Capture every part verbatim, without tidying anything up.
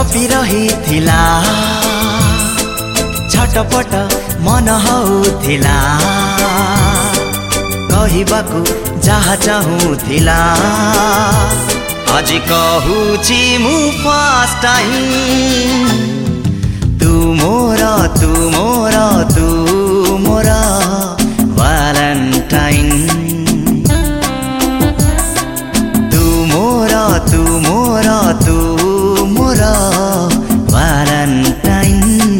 छपी रही थिला छटपट मन होउथिला कहबाकू जहा चाहूथिला आज कहूची मु फर्स्ट टाइम तू मोर तू मोर तू मोर वैलेंटाइन तू मोर तू मोर तू मोर वैलेंटाइन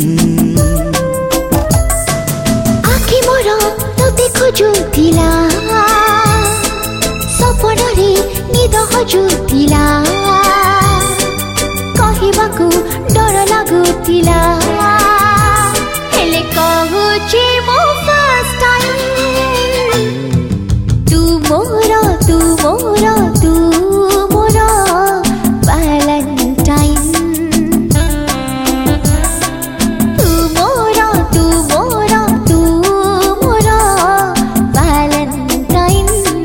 आखि मोर तोते खोजुथिला सपनरे निद हजुथिला कहबाकू डर लागुथिला हेले कहूची मो फर्स्ट टाइम तू मोर तू मोर तू मोर वैलेंटाइन तू मोर तू मोर तू मोर वैलेंटाइन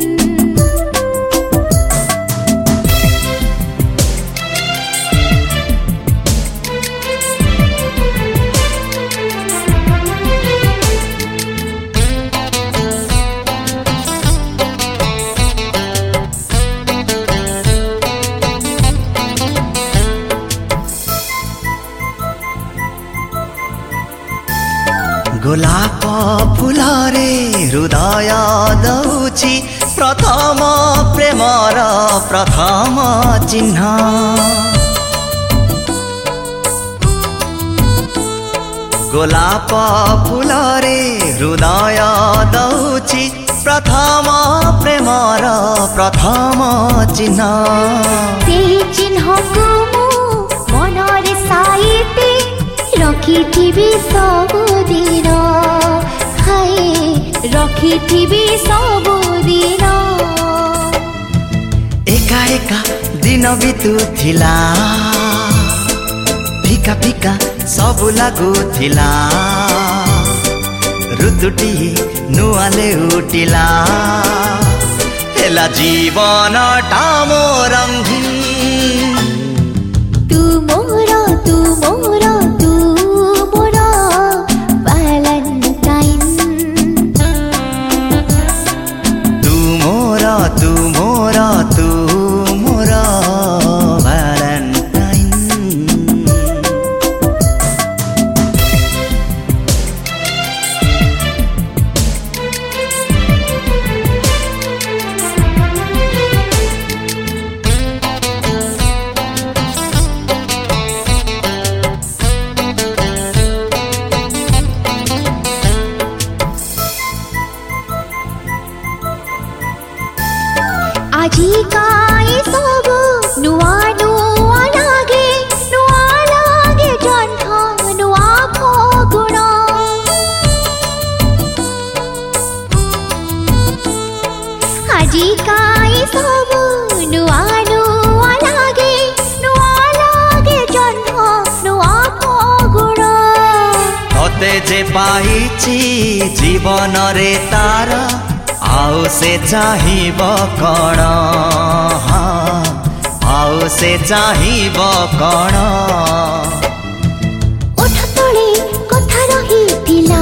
गोलाप फूल रे हृदय दौची प्रथम प्रेमर प्रथम चिन्ह गोलाप फूल रे हृदय दौची प्रथम प्रेमर प्रथम चिन्ह से चिन्ह को मनरे साइते रखिथिबी सबुदिन हाय रखिथिबी सबुदिन एका एका दिन बितुथिला फिका फिका सब लागुथिला ऋतुटी नुआले उठिला हेला जीवन टामो रंगीन तू मोर तू मोर तू मोर वैलेंटाइन तू मोर तू मोर तू मोर वैलेंटाइन आजिकाई सब नुआ नुआ लागे नुआ लागे जन्म नुआ फगुण आजिकाई सब नुआ नुआ लागे नुआ लागे जन्म नुआ फगुण तते जे पाइछि जीवन रे तार आओ से चाहिब कण आओ से चाहिब कण ओठ तले कथा रहिथिला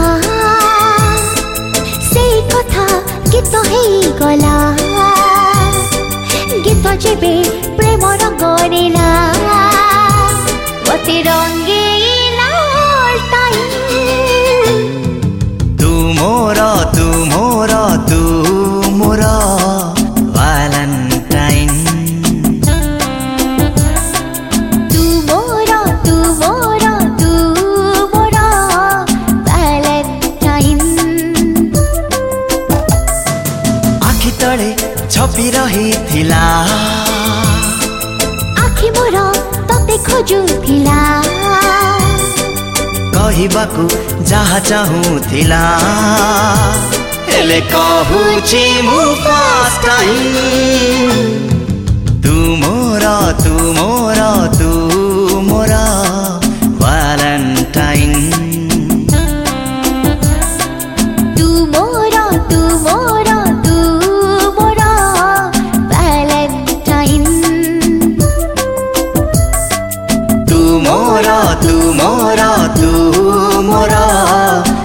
से कथा गीत हेगला गीत जेबे प्रेम रंग नेला मते रंगेला टाइम तू मोर तू मोर तू मोर वैलेंटाइन तू मोर तू मोर तू मोर वैलेंटाइन आखि तले छपी रही थिला आखि मोर तते खोजुथिला कहबाकू जहा चाहूथिला हेले कहूची मु फर्स्ट टाइम तू मोर तू मोर तू मोर वैलेंटाइन तू मोर तू मोर तू मोर वैलेंटाइन तू तू मोरा तू मोरा